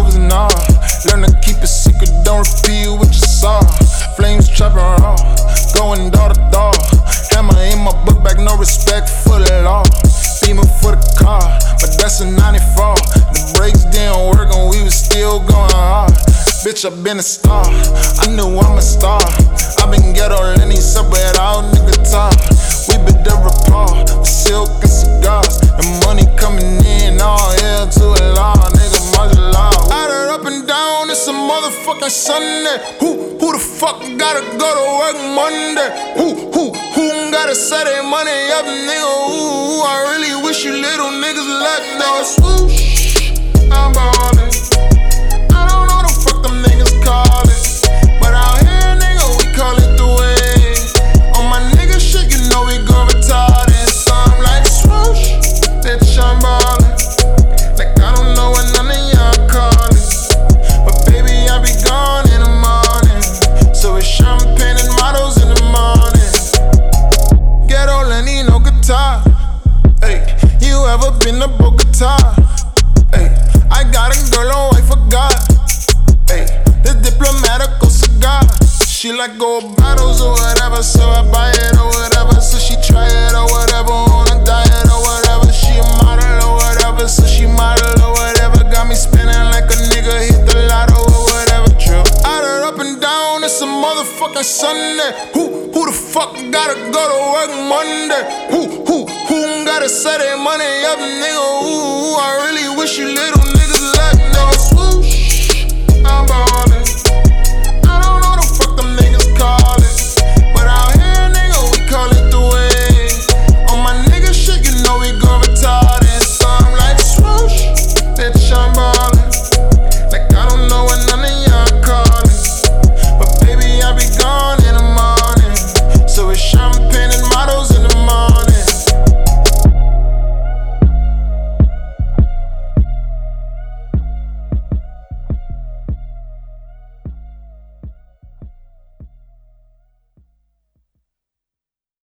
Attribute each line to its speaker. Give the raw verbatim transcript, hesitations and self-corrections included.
Speaker 1: overs and all. Learn to keep it secret, don't repeat what you saw. Flames trapping raw, going door to door. Hammer in my book bag, no respect for the law. Beamer for the car, but that's a ninety-four. The brakes didn't work and we was still going hard. Bitch, I been a star, I knew I'm a star. I been ghetto Lenny, up without nigga talk. We been the rapport, with silk and cigars. The money coming in, all hell to a law. Nigga, martial law. Add it up and down, it's a motherfucking Sunday. Who, who the fuck gotta go to work Monday? Who, who, who gotta set their money up, nigga? Ooh, I really wish you little niggas luck, nigga. Swoosh, I'm ballin'. I don't know the fuck them niggas call it, but out here, nigga, we call it the way. On my nigga shit, you know we go retarded. So I'm like swoosh, bitch, I'm ballin'. Like I don't know what none of y'all call it, but baby, I be gone in the morning. So it's champagne and models in the morning. Ghetto Lenny, no guitar. Hey, you ever been to Bogota? Hey, I got a girl, oh I forgot. Hey, the diplomatical cigar. She like gold bottles or whatever, so I buy it or whatever. So she try it or whatever, on a diet or whatever. She a model or whatever, so she model or whatever. Got me spinning like a nigga hit the lotto or whatever. True. Add it up and down, it's a motherfucking Sunday. Who, who the fuck gotta go to work Monday? Who, who, who gotta set their money up, nigga? Ooh, I really wish you little niggas luck.